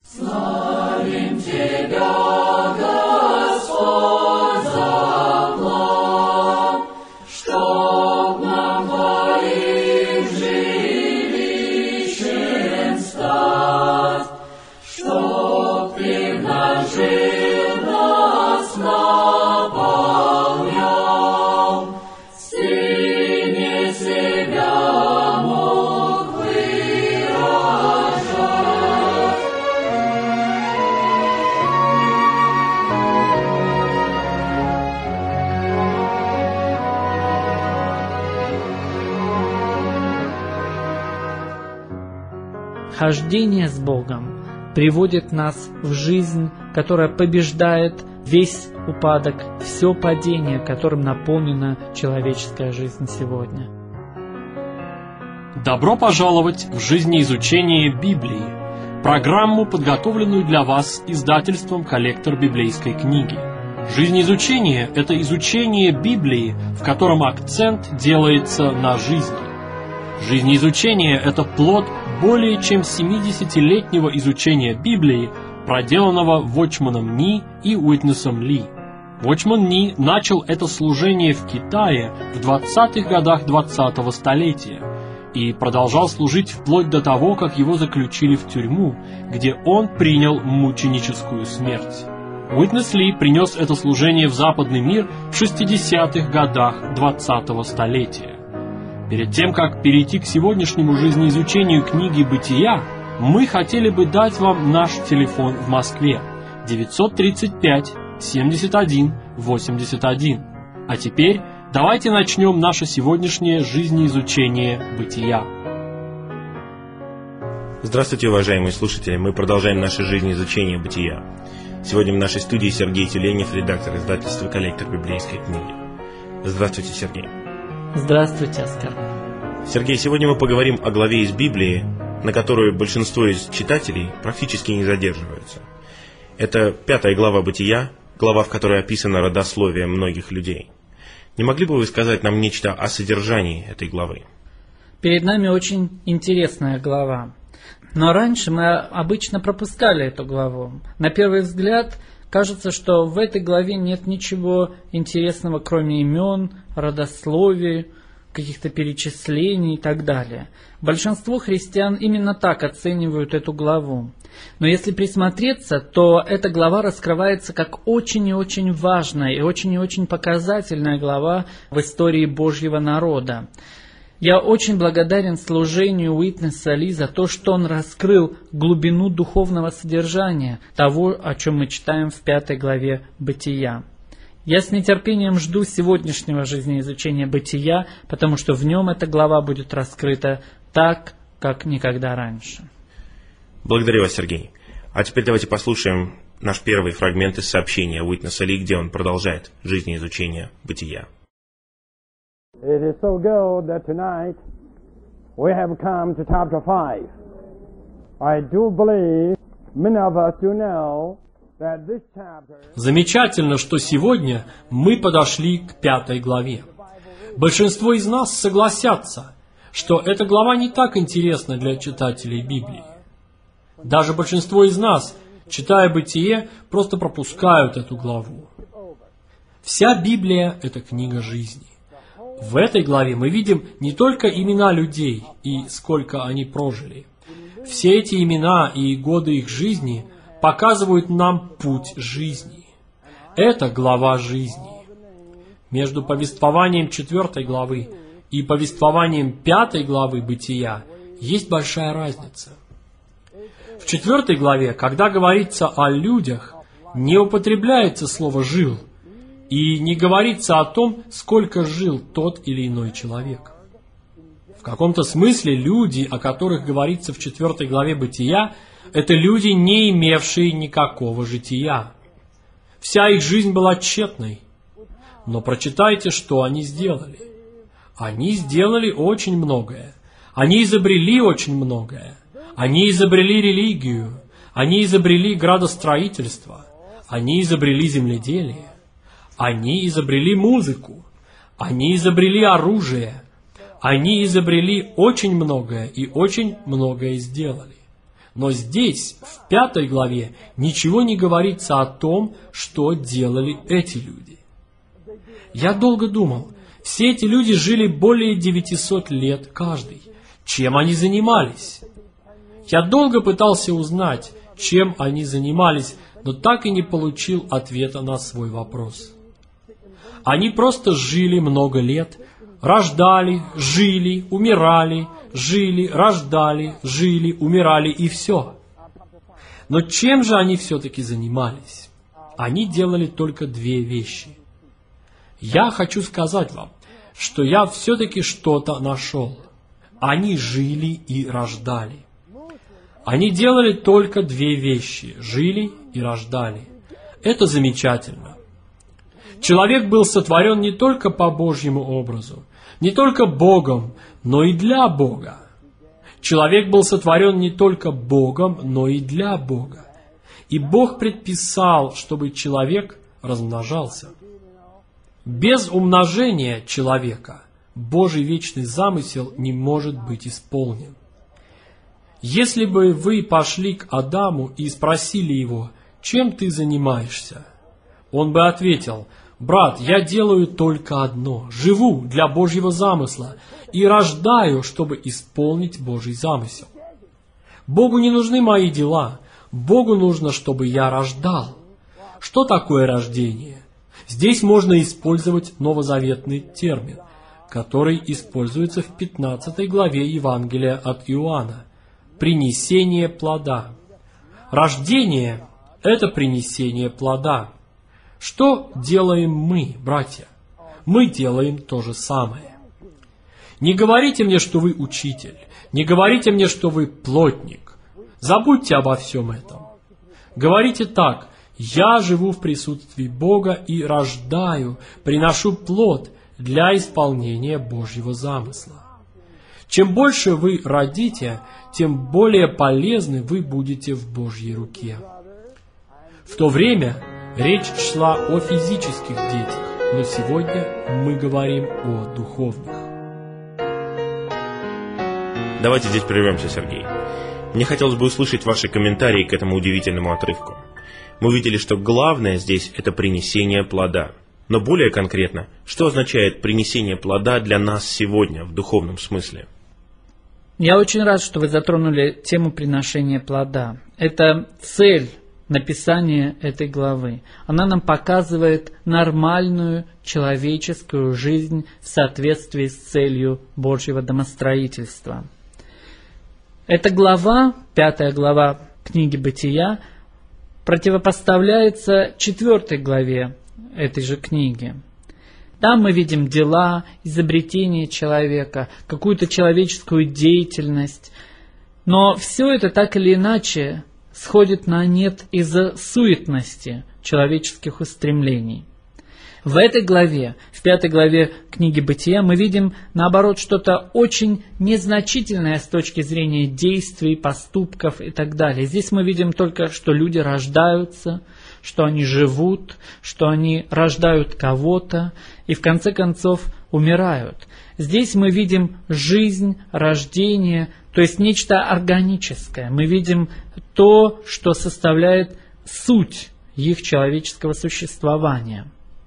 Славим Тебя, Господь, за план, чтоб нам Твоим жилищем стать, чтоб Ты вложил нас, наполнял, Сыне себя мог выражать. Хождение с Богом приводит нас в жизнь, которая побеждает весь упадок, все падение, которым наполнена человеческая жизнь сегодня. Добро пожаловать в жизнеизучение Библии, программу, подготовленную для вас издательством «Коллектор библейской книги». Жизнеизучение – это изучение Библии, в котором акцент делается на жизни. Жизнеизучение – это плод более чем 70-летнего изучения Библии, проделанного Watchman Nee и Уитнесом Ли. Watchman Nee начал это служение в Китае в 20-х годах 20-го столетия и продолжал служить вплоть до того, как его заключили в тюрьму, где он принял мученическую смерть. Уитнес Ли принес это служение в западный мир в 60-х годах 20-го столетия. Перед тем, как перейти к сегодняшнему жизнеизучению книги «Бытия», мы хотели бы дать вам наш телефон в Москве 935-71-81. А теперь давайте начнем наше сегодняшнее жизнеизучение «Бытия». Здравствуйте, уважаемые слушатели! Мы продолжаем наше жизнеизучение «Бытия». Сегодня в нашей студии Сергей Тюленев, редактор издательства «Коллектор библейской книги». Здравствуйте, Сергей! Здравствуйте, Оскар. Сергей, сегодня мы поговорим о главе из Библии, на которую большинство из читателей практически не задерживаются. Это 5 глава Бытия, глава, в которой описано родословие многих людей. Не могли бы вы сказать нам нечто о содержании этой главы? Перед нами очень интересная глава. Но раньше мы обычно пропускали эту главу. На первый взгляд кажется, что в этой главе нет ничего интересного, кроме имен, родословий, каких-то перечислений и так далее. Большинство христиан именно так оценивают эту главу. Но если присмотреться, то эта глава раскрывается как очень и очень важная и очень показательная глава в истории Божьего народа. Я очень благодарен служению Уитнеса Ли за то, что он раскрыл глубину духовного содержания того, о чем мы читаем в 5 главе Бытия. Я с нетерпением жду сегодняшнего жизнеизучения Бытия, потому что в нем эта глава будет раскрыта так, как никогда раньше. Благодарю вас, Сергей. А теперь давайте послушаем наш первый фрагмент из сообщения Уитнеса Ли, где он продолжает жизнеизучение Бытия. It is so good that tonight we have come to chapter 5. I do believe many of us do know that this chapter... Замечательно, что сегодня мы подошли к 5 главе. Большинство из нас согласятся, что эта глава не так интересна для читателей Библии. Даже большинство из нас, читая Бытие, просто пропускают эту главу. Вся Библия – это книга жизни. В этой главе мы видим не только имена людей и сколько они прожили. Все эти имена и годы их жизни показывают нам путь жизни. Это глава жизни. Между повествованием 4 главы и повествованием 5 главы Бытия есть большая разница. В 4 главе, когда говорится о людях, не употребляется слово «жил», и не говорится о том, сколько жил тот или иной человек. В каком-то смысле люди, о которых говорится в 4 главе Бытия, это люди, не имевшие никакого жития. Вся их жизнь была тщетной. Но прочитайте, что они сделали. Они сделали очень многое. Они изобрели очень многое. Они изобрели религию. Они изобрели градостроительство. Они изобрели земледелие. Они изобрели музыку, они изобрели оружие, они изобрели очень многое и очень многое сделали. Но здесь, в 5 главе, ничего не говорится о том, что делали эти люди. Я долго думал, все эти люди жили более 900 лет каждый. Чем они занимались? Я долго пытался узнать, чем они занимались, но так и не получил ответа на свой вопрос. Они просто жили много лет, рождали, жили, умирали, жили, рождали, жили, умирали и все. Но чем же они все-таки занимались? Они делали только 2 вещи. Я хочу сказать вам, что я все-таки что-то нашел. Они жили и рождали. Они делали только 2 вещи – жили и рождали. Это замечательно. Человек был сотворен не только по Божьему образу, не только Богом, но и для Бога. Человек был сотворен не только Богом, но и для Бога. И Бог предписал, чтобы человек размножался. Без умножения человека Божий вечный замысел не может быть исполнен. Если бы вы пошли к Адаму и спросили его, чем ты занимаешься, он бы ответил: брат, я делаю только одно, живу для Божьего замысла и рождаю, чтобы исполнить Божий замысел. Богу не нужны мои дела, Богу нужно, чтобы я рождал. Что такое рождение? Здесь можно использовать новозаветный термин, который используется в 15 главе Евангелия от Иоанна. Принесение плода. Рождение – это принесение плода. Что делаем мы, братья? Мы делаем то же самое. Не говорите мне, что вы учитель. Не говорите мне, что вы плотник. Забудьте обо всем этом. Говорите так: я живу в присутствии Бога и рождаю, приношу плод для исполнения Божьего замысла. Чем больше вы родите, тем более полезны вы будете в Божьей руке. В то время речь шла о физических детях, но сегодня мы говорим о духовных. Давайте здесь прервемся, Сергей. Мне хотелось бы услышать ваши комментарии к этому удивительному отрывку. Мы увидели, что главное здесь – это принесение плода. Но более конкретно, что означает принесение плода для нас сегодня в духовном смысле? Я очень рад, что вы затронули тему приношения плода. Это цель написания этой главы. Она нам показывает нормальную человеческую жизнь в соответствии с целью Божьего домостроительства. Эта глава, 5 глава книги Бытия, противопоставляется 4 главе этой же книги. Там мы видим дела, изобретения человека, какую-то человеческую деятельность. Но все это так или иначе сходит на нет из-за суетности человеческих устремлений. В этой главе, в 5 главе книги Бытия, мы видим, наоборот, что-то очень незначительное с точки зрения действий, поступков и так далее. Здесь мы видим только, что люди рождаются, что они живут, что они рождают кого-то и в конце концов умирают. Здесь мы видим жизнь, рождение, то есть нечто органическое. Мы видим то, что составляет суть их человеческого существования.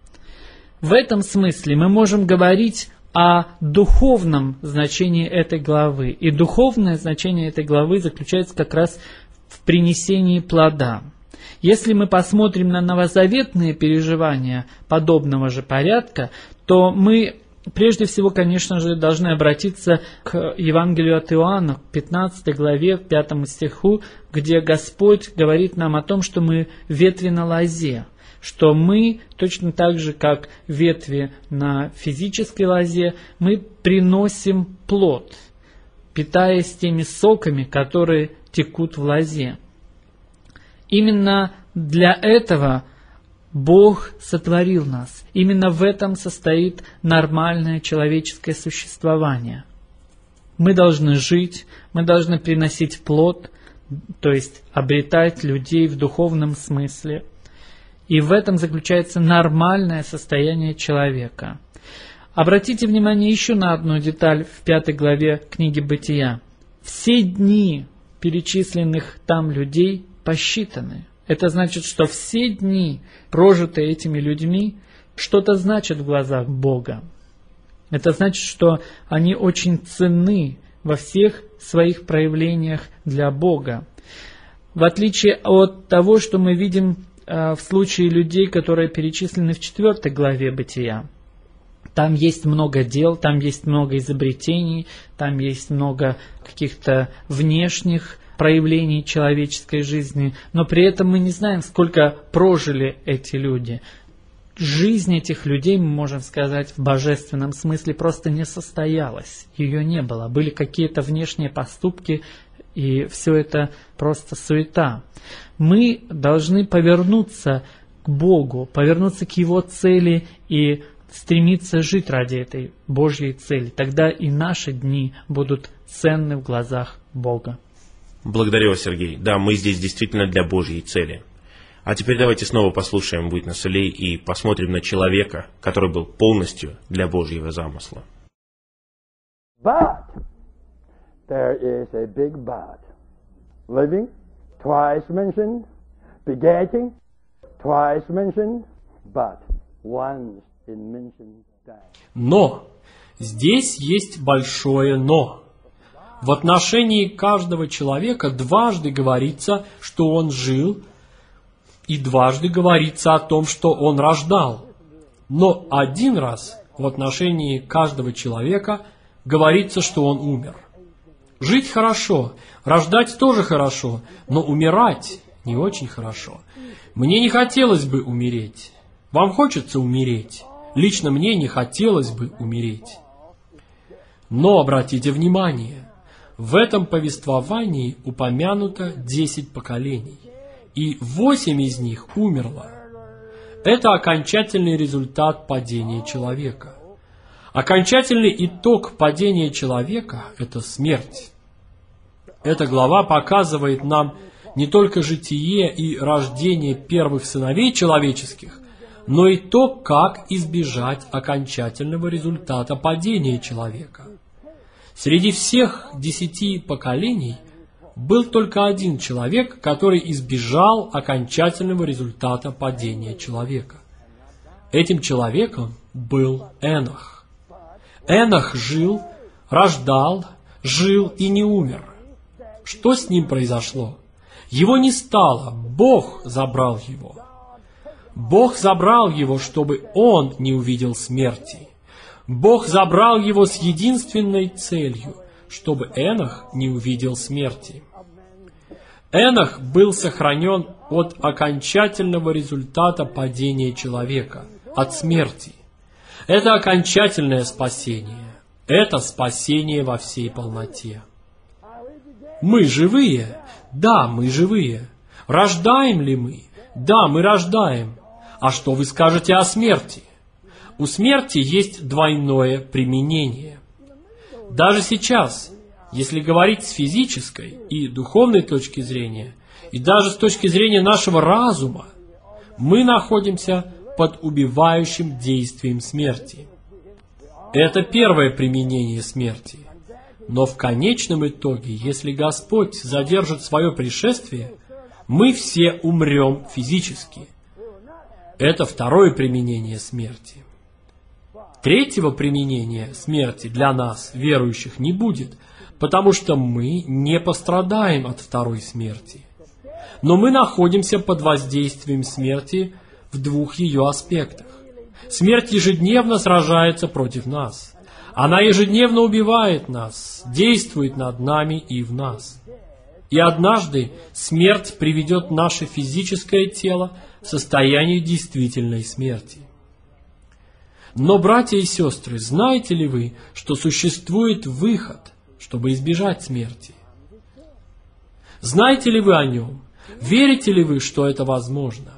В этом смысле мы можем говорить о духовном значении этой главы. И духовное значение этой главы заключается как раз в принесении плода. Если мы посмотрим на новозаветные переживания подобного же порядка, то мы прежде всего, конечно же, должны обратиться к Евангелию от Иоанна, к 15 главе, 5 стиху, где Господь говорит нам о том, что мы ветви на лозе, что мы, точно так же, как ветви на физической лозе, мы приносим плод, питаясь теми соками, которые текут в лозе. Именно для этого Бог сотворил нас. Именно в этом состоит нормальное человеческое существование. Мы должны жить, мы должны приносить плод, то есть обретать людей в духовном смысле. И в этом заключается нормальное состояние человека. Обратите внимание еще на одну деталь в 5 главе книги Бытия. Все дни перечисленных там людей посчитаны. Это значит, что все дни, прожитые этими людьми, что-то значат в глазах Бога. Это значит, что они очень ценны во всех своих проявлениях для Бога. В отличие от того, что мы видим в случае людей, которые перечислены в 4 главе Бытия. Там есть много дел, там есть много изобретений, там есть много каких-то внешних проявлений человеческой жизни, но при этом мы не знаем, сколько прожили эти люди. Жизнь этих людей, мы можем сказать, в божественном смысле просто не состоялась, ее не было. Были какие-то внешние поступки, и все это просто суета. Мы должны повернуться к Богу, повернуться к Его цели и стремиться жить ради этой Божьей цели. Тогда и наши дни будут ценны в глазах Бога. Благодарю вас, Сергей. Да, мы здесь действительно для Божьей цели. А теперь давайте снова послушаем Witness Lee и посмотрим на человека, который был полностью для Божьего замысла. But there is a big but. Living, twice mentioned. Begetting, twice mentioned. But once it mentioned dying. Но здесь есть большое «но». В отношении каждого человека дважды говорится, что он жил, и дважды говорится о том, что он рождал. Но один раз в отношении каждого человека говорится, что он умер. Жить хорошо, рождать тоже хорошо, но умирать не очень хорошо. Мне не хотелось бы умереть. Вам хочется умереть? Лично мне не хотелось бы умереть. Но обратите внимание, в этом повествовании упомянуто 10 поколений, и 8 из них умерло. Это окончательный результат падения человека. Окончательный итог падения человека – это смерть. Эта глава показывает нам не только житие и рождение первых сыновей человеческих, но и то, как избежать окончательного результата падения человека. Среди всех 10 поколений был только один человек, который избежал окончательного результата падения человека. Этим человеком был Энох. Энох жил, рождал, жил и не умер. Что с ним произошло? Его не стало, Бог забрал его. Бог забрал его, чтобы он не увидел смерти. Бог забрал его с единственной целью, чтобы Энох не увидел смерти. Энох был сохранен от окончательного результата падения человека, от смерти. Это окончательное спасение. Это спасение во всей полноте. Мы живые? Да, мы живые. Рождаем ли мы? Да, мы рождаем. А что вы скажете о смерти? У смерти есть двойное применение. Даже сейчас, если говорить с физической и духовной точки зрения, и даже с точки зрения нашего разума, мы находимся под убивающим действием смерти. Это первое применение смерти. Но в конечном итоге, если Господь задержит свое пришествие, мы все умрем физически. Это второе применение смерти. Третьего применения смерти для нас, верующих, не будет, потому что мы не пострадаем от второй смерти. Но мы находимся под воздействием смерти в двух ее аспектах. Смерть ежедневно сражается против нас. Она ежедневно убивает нас, действует над нами и в нас. И однажды смерть приведет наше физическое тело в состояние действительной смерти. Но, братья и сестры, знаете ли вы, что существует выход, чтобы избежать смерти? Знаете ли вы о нем? Верите ли вы, что это возможно?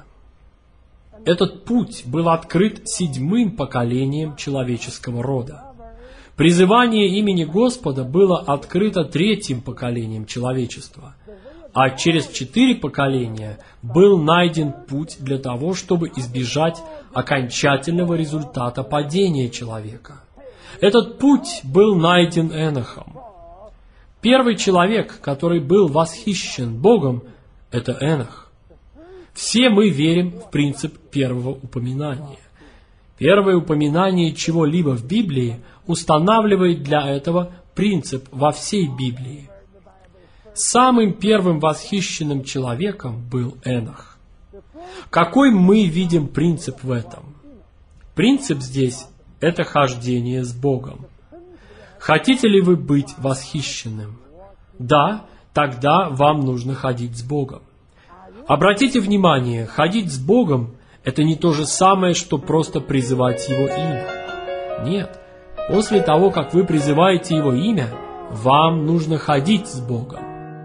Этот путь был открыт 7-м поколением человеческого рода. Призывание имени Господа было открыто 3-м поколением человечества, а через 4 поколения был найден путь для того, чтобы избежать окончательного результата падения человека. Этот путь был найден Энохом. Первый человек, который был восхищен Богом, это Энох. Все мы верим в принцип первого упоминания. Первое упоминание чего-либо в Библии устанавливает для этого принцип во всей Библии. Самым первым восхищенным человеком был Энох. Какой мы видим принцип в этом? Принцип здесь – это хождение с Богом. Хотите ли вы быть восхищенным? Да, тогда вам нужно ходить с Богом. Обратите внимание, ходить с Богом – это не то же самое, что просто призывать Его имя. Нет, после того, как вы призываете Его имя, вам нужно ходить с Богом.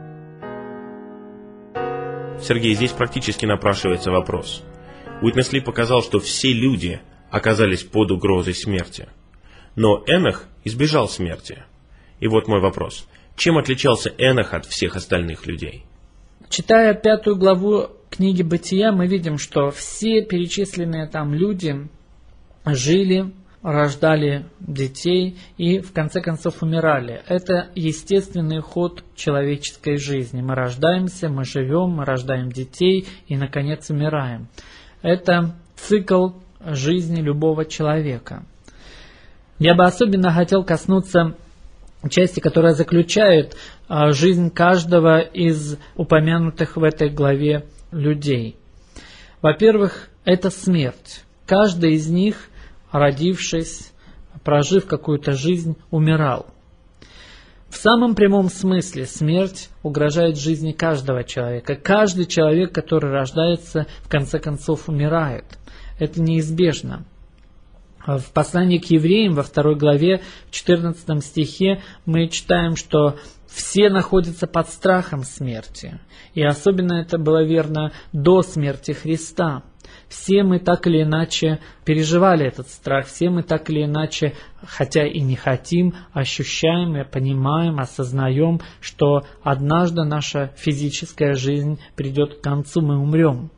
Сергей, здесь практически напрашивается вопрос. Уитнес Ли показал, что все люди оказались под угрозой смерти. Но Энох избежал смерти. И вот мой вопрос. Чем отличался Энох от всех остальных людей? Читая 5 главу книги Бытия, мы видим, что все перечисленные там люди жили, рождали детей и в конце концов умирали. Это естественный ход человеческой жизни. Мы рождаемся, мы живем, мы рождаем детей и, наконец, умираем. Это цикл жизни любого человека. Я бы особенно хотел коснуться части, которая заключает жизнь каждого из упомянутых в этой главе людей. Во-первых, это смерть. Каждый из них, родившись, прожив какую-то жизнь, умирал. В самом прямом смысле смерть угрожает жизни каждого человека. Каждый человек, который рождается, в конце концов умирает. Это неизбежно. В послании к евреям во 2 главе, в 14 стихе мы читаем, что все находятся под страхом смерти. И особенно это было верно до смерти Христа. Все мы так или иначе переживали этот страх, все мы так или иначе, хотя и не хотим, ощущаем и понимаем, осознаем, что однажды наша физическая жизнь придет к концу, мы умрем.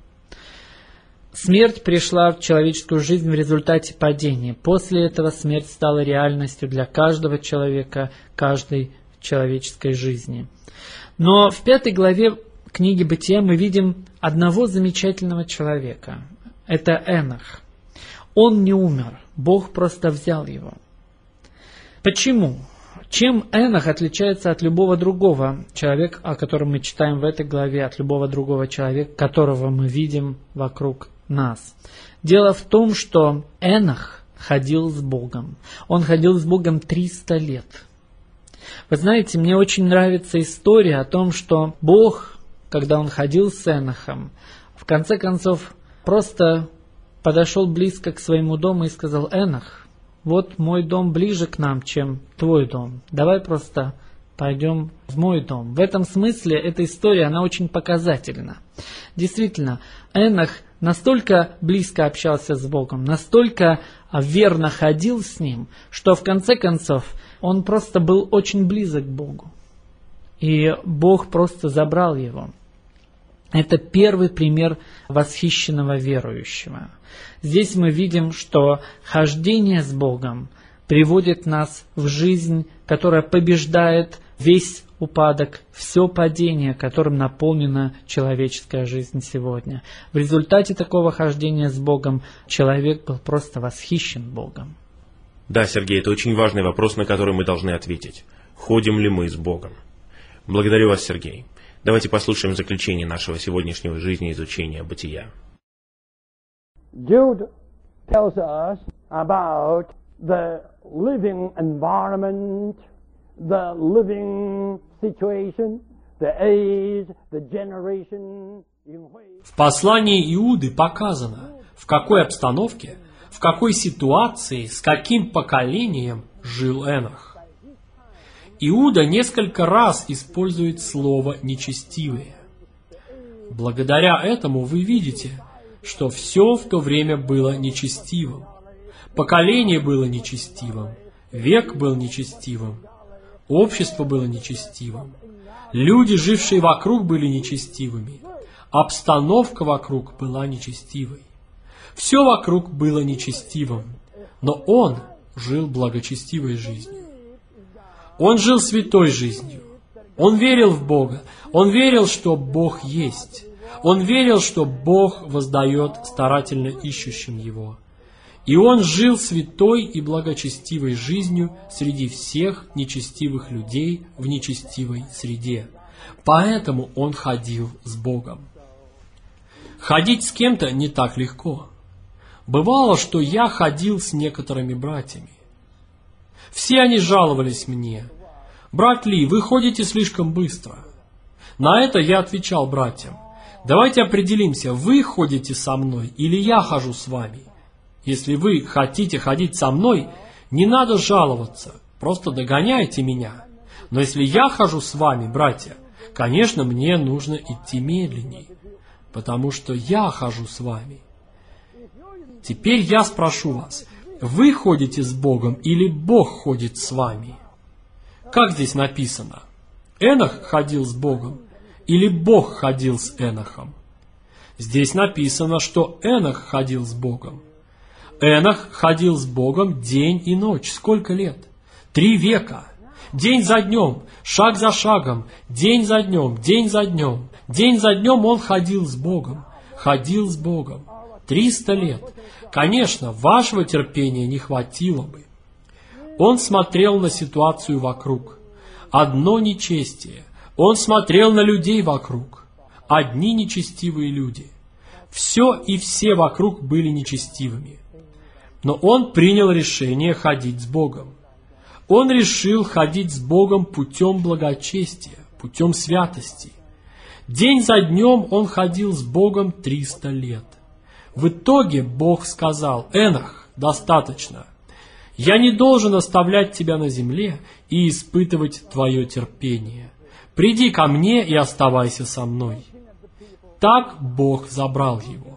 Смерть пришла в человеческую жизнь в результате падения. После этого смерть стала реальностью для каждого человека, каждой человеческой жизни. Но в 5 главе книги Бытия мы видим одного замечательного человека. Это Энох. Он не умер, Бог просто взял его. Почему? Чем Энох отличается от любого другого человека, о котором мы читаем в этой главе, от любого другого человека, которого мы видим вокруг нас? Дело в том, что Энох ходил с Богом. Он ходил с Богом 300 лет. Вы знаете, мне очень нравится история о том, что Бог, когда Он ходил с Энохом, в конце концов просто подошел близко к своему дому и сказал: «Энох, вот мой дом ближе к нам, чем твой дом. Давай просто пойдем в мой дом». В этом смысле эта история, она очень показательна. Действительно, Энох настолько близко общался с Богом, настолько верно ходил с Ним, что в конце концов он просто был очень близок к Богу. И Бог просто забрал его. Это первый пример восхищенного верующего. Здесь мы видим, что хождение с Богом приводит нас в жизнь, которая побеждает весь упадок, все падение, которым наполнена человеческая жизнь сегодня. В результате такого хождения с Богом человек был просто восхищен Богом. Да, Сергей, это очень важный вопрос, на который мы должны ответить. Ходим ли мы с Богом? Благодарю вас, Сергей. Давайте послушаем заключение нашего сегодняшнего жизнеизучения Бытия. Jude tells us about the living environment, the living situation, the age, the generation in which... В послании Иуды показано, в какой обстановке, в какой ситуации, с каким поколением жил Энох. Иуда несколько раз использует слово «нечестивые». Благодаря этому вы видите, что все в то время было нечестивым. Поколение было нечестивым, век был нечестивым, общество было нечестивым, люди, жившие вокруг, были нечестивыми, обстановка вокруг была нечестивой. Все вокруг было нечестивым, но он жил благочестивой жизнью. Он жил святой жизнью. Он верил в Бога. Он верил, что Бог есть. Он верил, что Бог воздает старательно ищущим Его. И он жил святой и благочестивой жизнью среди всех нечестивых людей в нечестивой среде. Поэтому он ходил с Богом. Ходить с кем-то не так легко. Бывало, что я ходил с некоторыми братьями. Все они жаловались мне: «Брат Ли, вы ходите слишком быстро». На это я отвечал братьям: «Давайте определимся, вы ходите со мной или я хожу с вами. Если вы хотите ходить со мной, не надо жаловаться, просто догоняйте меня. Но если я хожу с вами, братья, конечно, мне нужно идти медленней, потому что я хожу с вами». Теперь я спрошу вас, вы ходите с Богом или Бог ходит с вами? Как здесь написано? Энох ходил с Богом или Бог ходил с Энохом? Здесь написано, что Энох ходил с Богом. Энох ходил с Богом день и ночь. Сколько лет? 3 века. День за днем, шаг за шагом, день за днем, день за днем. День за днем он ходил с Богом. Ходил с Богом. 300 лет. Конечно, вашего терпения не хватило бы. Он смотрел на ситуацию вокруг. Одно нечестие. Он смотрел на людей вокруг. Одни нечестивые люди. Все и все вокруг были нечестивыми. Но он принял решение ходить с Богом. Он решил ходить с Богом путем благочестия, путем святости. День за днем он ходил с Богом 300 лет. В итоге Бог сказал: «Энох, достаточно. Я не должен оставлять тебя на земле и испытывать твое терпение. Приди ко мне и оставайся со мной». Так Бог забрал его.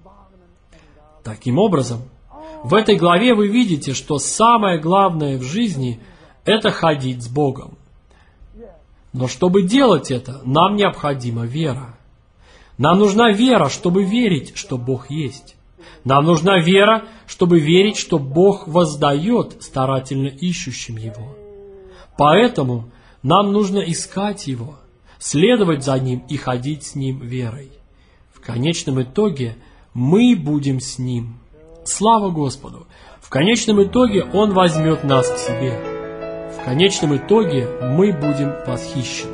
Таким образом, в этой главе вы видите, что самое главное в жизни – это ходить с Богом. Но чтобы делать это, нам необходима вера. Нам нужна вера, чтобы верить, что Бог есть. Нам нужна вера, чтобы верить, что Бог воздает старательно ищущим Его. Поэтому нам нужно искать Его, следовать за Ним и ходить с Ним верой. В конечном итоге мы будем с Ним. Слава Господу! В конечном итоге Он возьмет нас к себе. В конечном итоге мы будем восхищены.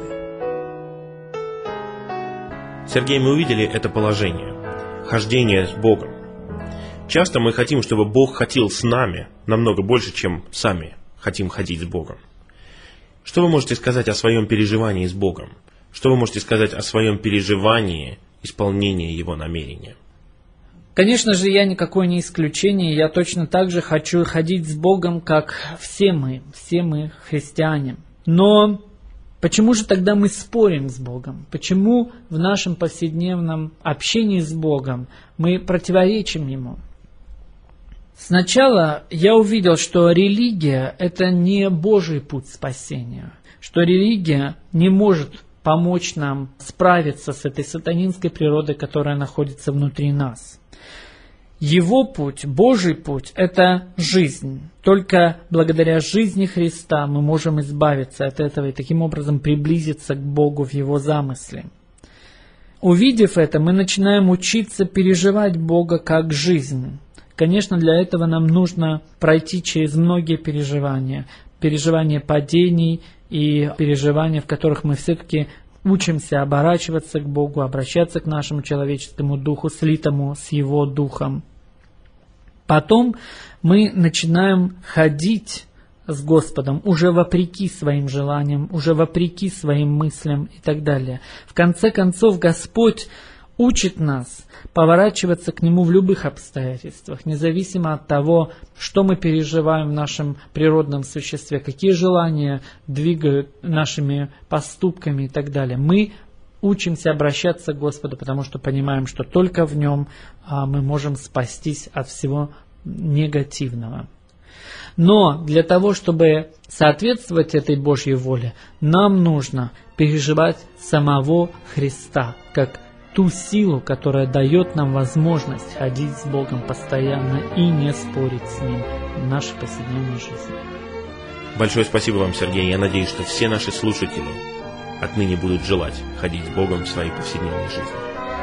Сергей, мы увидели это положение, хождение с Богом. Часто мы хотим, чтобы Бог ходил с нами намного больше, чем сами хотим ходить с Богом. Что вы можете сказать о своем переживании с Богом? Что вы можете сказать о своем переживании исполнения Его намерения? Конечно же, я никакое не исключение. Я точно так же хочу ходить с Богом, как все мы христиане. Но почему же тогда мы спорим с Богом? Почему в нашем повседневном общении с Богом мы противоречим Ему? Сначала я увидел, что религия – это не Божий путь спасения, что религия не может помочь нам справиться с этой сатанинской природой, которая находится внутри нас. Его путь, Божий путь – это жизнь. Только благодаря жизни Христа мы можем избавиться от этого и таким образом приблизиться к Богу в Его замысле. Увидев это, мы начинаем учиться переживать Бога как жизнь. Конечно, для этого нам нужно пройти через многие переживания. Переживания падений и переживания, в которых мы все-таки учимся оборачиваться к Богу, обращаться к нашему человеческому духу, слитому с Его духом. Потом мы начинаем ходить с Господом уже вопреки своим желаниям, уже вопреки своим мыслям и так далее. В конце концов, Господь учит нас поворачиваться к Нему в любых обстоятельствах, независимо от того, что мы переживаем в нашем природном существе, какие желания двигают нашими поступками и так далее. Мы учимся обращаться к Господу, потому что понимаем, что только в Нем мы можем спастись от всего негативного. Но для того, чтобы соответствовать этой Божьей воле, нам нужно переживать самого Христа, как ту силу, которая дает нам возможность ходить с Богом постоянно и не спорить с Ним в нашей повседневной жизни. Большое спасибо вам, Сергей. Я надеюсь, что все наши слушатели отныне будут желать ходить с Богом в своей повседневной жизни.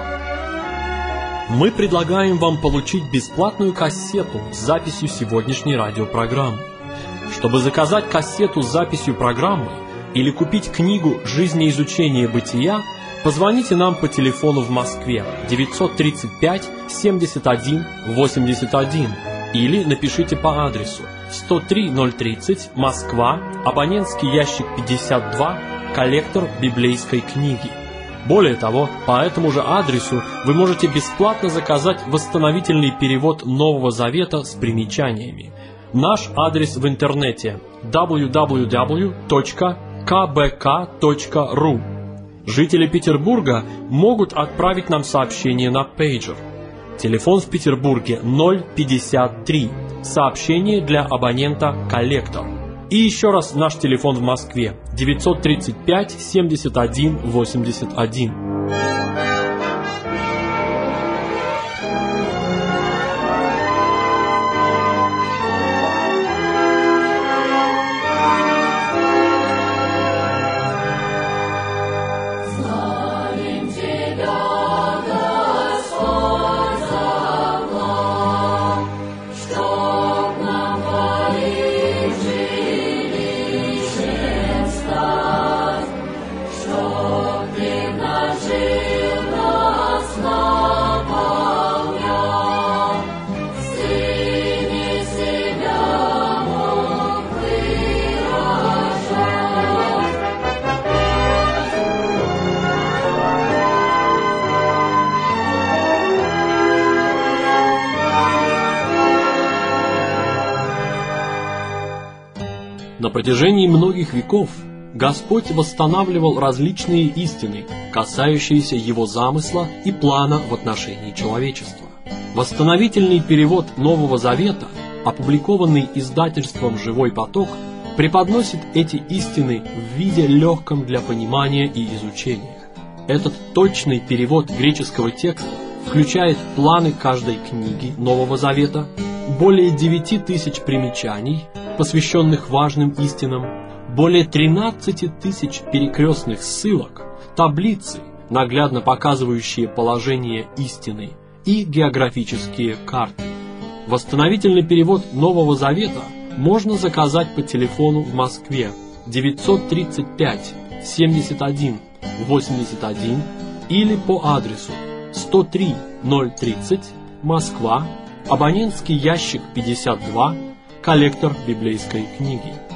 Мы предлагаем вам получить бесплатную кассету с записью сегодняшней радиопрограммы. Чтобы заказать кассету с записью программы или купить книгу «Жизнеизучение бытия», позвоните нам по телефону в Москве 935 71 81 или напишите по адресу 103030 Москва, абонентский ящик 52, коллектор библейской книги. Более того, по этому же адресу вы можете бесплатно заказать восстановительный перевод Нового Завета с примечаниями. Наш адрес в интернете www.kbk.ru. Жители Петербурга могут отправить нам сообщение на пейджер. Телефон в Петербурге 053. Сообщение для абонента «Коллектор». И еще раз наш телефон в Москве 935 71 81. На протяжении многих веков Господь восстанавливал различные истины, касающиеся Его замысла и плана в отношении человечества. Восстановительный перевод Нового Завета, опубликованный издательством «Живой поток», преподносит эти истины в виде легком для понимания и изучения. Этот точный перевод греческого текста включает планы каждой книги Нового Завета, более 9000 примечаний, посвященных важным истинам, более 13 тысяч перекрестных ссылок, таблицы, наглядно показывающие положение истины, и географические карты. Восстановительный перевод Нового Завета можно заказать по телефону в Москве 935 71 81 или по адресу 103 030 Москва, абонентский ящик 52, коллектор библейской книги.